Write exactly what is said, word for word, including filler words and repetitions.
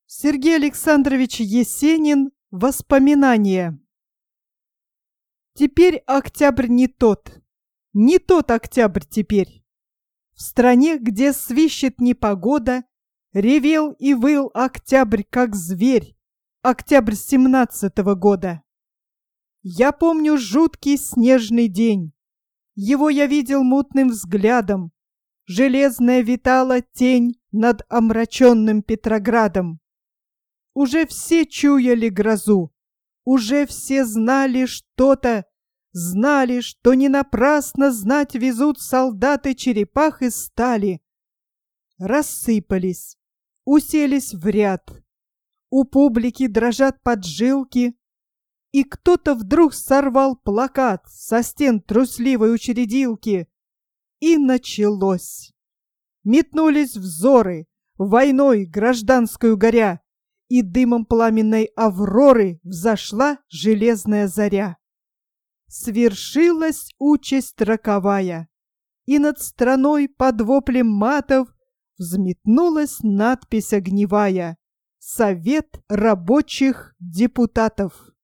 Сергей Александрович Есенин. Воспоминания. Теперь октябрь не тот, не тот октябрь теперь. В стране, где свищет непогода, ревел и выл октябрь, как зверь, октябрь семнадцатого года. Я помню жуткий снежный день. Его я видел мутным взглядом. Железная витала тень над омраченным Петроградом. Уже все чуяли грозу, уже все знали что-то, знали, что не напрасно знать везут солдаты черепах из стали. Рассыпались, уселись в ряд, у публики дрожат поджилки, и кто-то вдруг сорвал плакат со стен трусливой учредилки. И началось. Метнулись взоры, войной гражданскую горя, и дымом пламенной авроры взошла железная заря. Свершилась участь роковая, и над страной под воплем матов взметнулась надпись огневая: Совет рабочих депутатов.